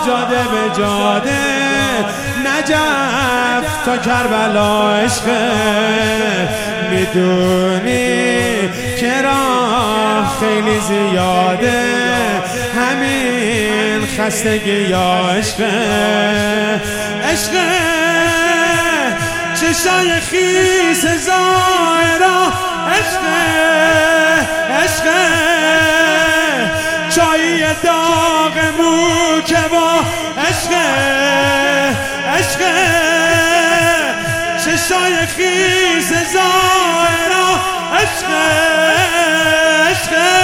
جاده به جاده، نجف تا کربلا عشقه. میدونی که راه خیلی زیاده، همین خستگی یا عشقه. عشقه چشای خیس زائرا، عشقه عشقه چایی داغ مو که با عشقه عشقه چشای خیس زائرا، عشقه عشقه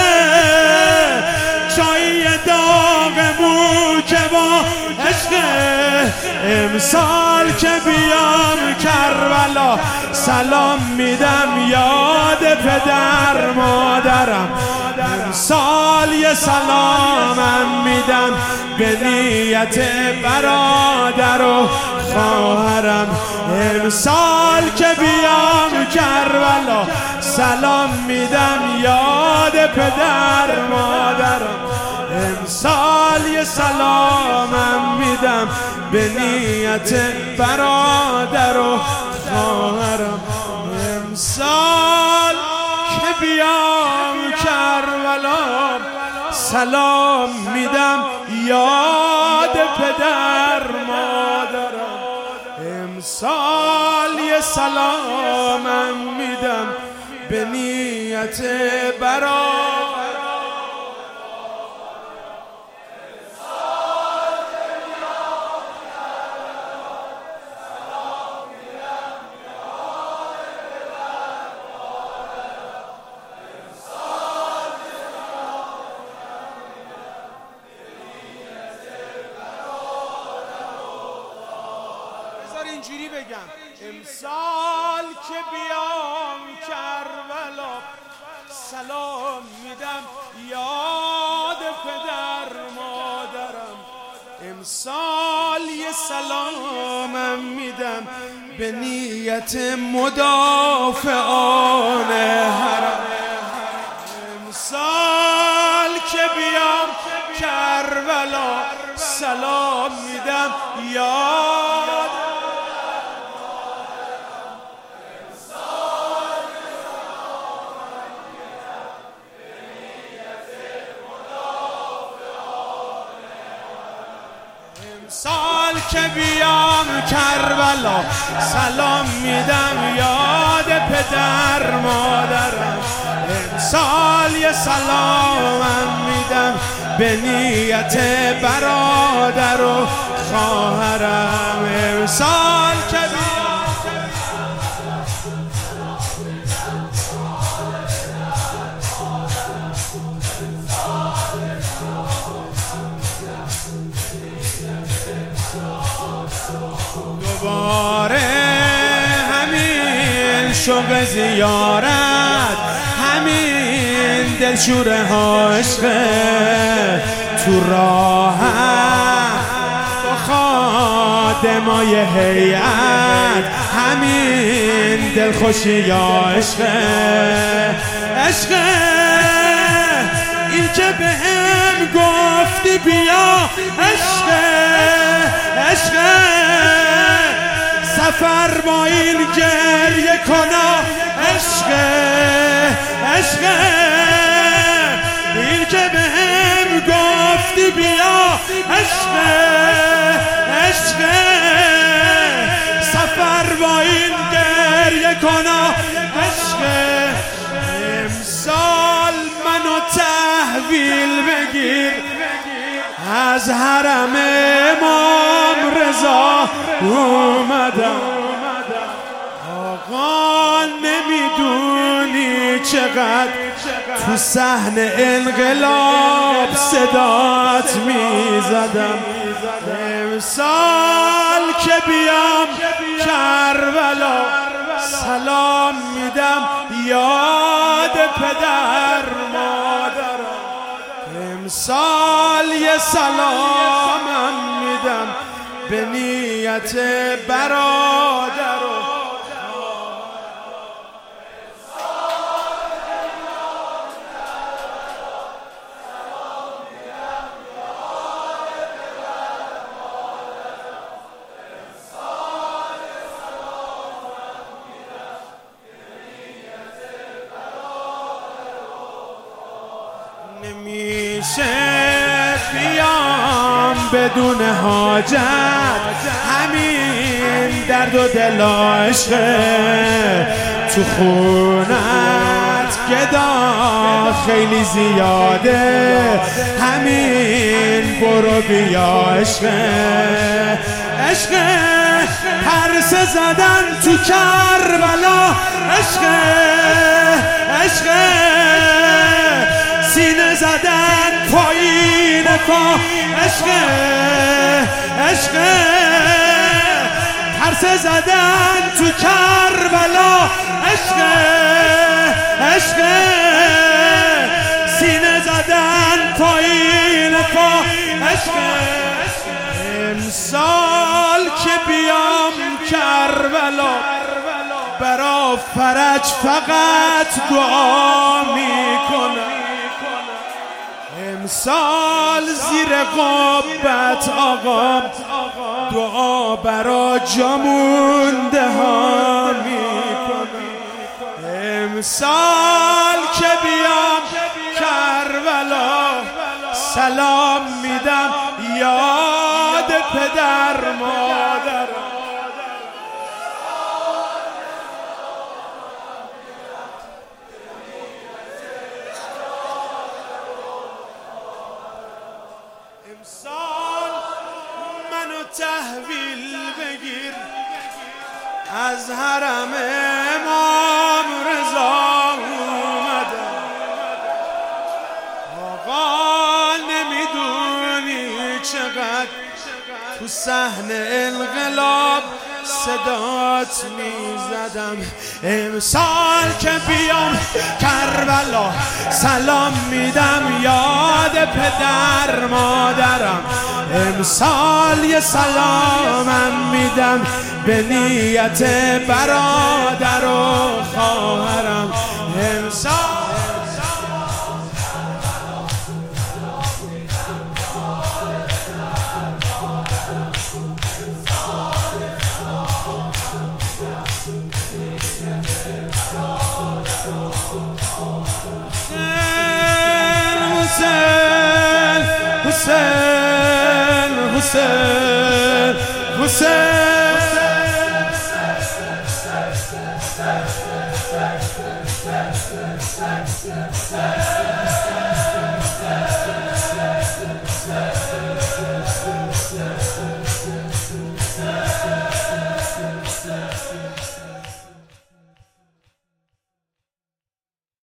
چایی داغ مو که با عشقه. امسال که بیام کربلا، سلام میدم یاد پدر مادرم. امسال یه سلامم میدم به نیت برادر و خواهرم. امسال که بیام کربلا، سلام میدم یاد پدر مادرم. امسال یه سلامم میدم به نیت برادر و خواهرم. امسال که بیام کربلا، سلام میدم یاد پدر مادرم. امسال یه سلامم میدم به نیت برادر. اینجوری بگم، امسال که بیام کربلا، سلام میدم یاد پدر مادرم. امسال یه سلامم میدم به نیت مدافعان حرم. امسال که بیام کربلا، سلام میدم یاد. امسال که بیام کربلا، سلام میدم یاد پدر مادرم. امسال یه سلامم میدم به نیت برادر و خواهرم. امسال که دوباره همین شوق زیارت، همین دلشوره ها عشقه. تو راه با خادمای هیئت، همین دلخوشی یا عشقه عشقه. این که بهم گفتی بیا عشقه عشقه، سفر با این گریه کنا عشقه عشقه. این که بهم گفتی بیا عشقه عشقه، سفر با این گریه کنا عشقه. امسال منو تحویل بگیر از حرم امام رضا اومدم. آقا نمیدونی چقدر تو صحن انقلاب صدات میزدم. امسال که بیام کربلا، سلام میدم یاد پدر مادرم. امسال یه سلامم میدم به نیت برادر و نمیشه بیام بدون حاجت، همین درد و دل عشقه تو خونت گدا خیلی زیاده، همین برو بیا عشقه. عشقه پرسه زدن تو کربلا، عشقه عشقه سینه زدن پایین پا، عشقه عشقه پرسه زدن تو کربلا، عشقه عشقه سینه زدن پایین پا، عشقه. امسال که بیام کربلا برا فرج فقط دعا میکنم، امسال زیر قبت آقا دعا برا جامونده ها میکنم. امسال که بیام کربلا سلام میدم یاد پدر مادر، امسال منو تحویل بگیر از حرم امام رضا اومدم. آقا نمیدونی چقدر تو صحنه انقلاب صدات میزدم. امسال که بیام کربلا سلام میدم یاد پدر مادرم، امسال یه سلامم میدم به نیت برادر و خواهرم. امسال حسین حسین حسین حسین